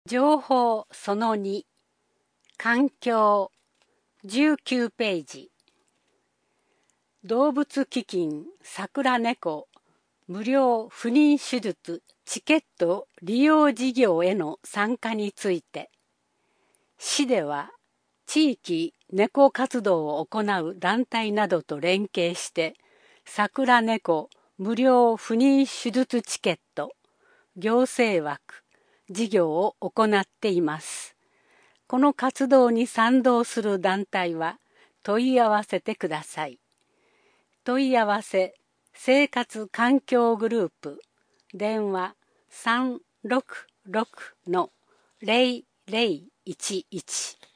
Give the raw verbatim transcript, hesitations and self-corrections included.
情報そのに、環境、じゅうきゅうページ。動物基金桜猫無料不妊手術チケット利用事業への参加について、市では地域猫活動を行う団体などと連携して桜猫無料不妊手術チケット行政枠事業を行っています。この活動に賛同する団体は問い合わせてください。問い合わせ生活環境グループ電話 さんろくろくのゼロゼロいちいち